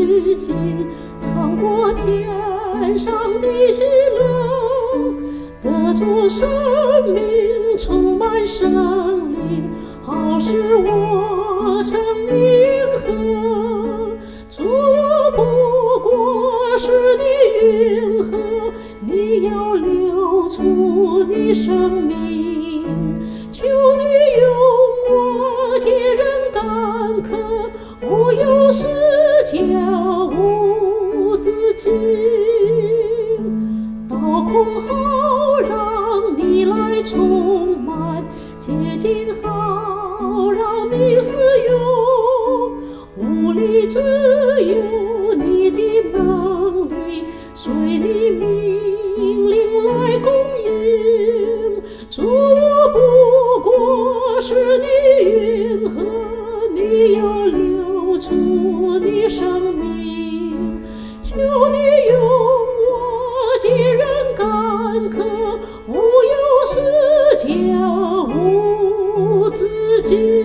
于今，尝过天上的喜乐，得主生命充满生灵，好使我成灵河。主不过是你云河，你要流出你生命，求你用我解人干渴，无有是家无自禁，刀空好让你来充满，洁净好让你使用，无力只有你的能力，随你命令来供应。主我不过是你云河，你要流出你生命，求你用我解人干渴，无有是家无自禁。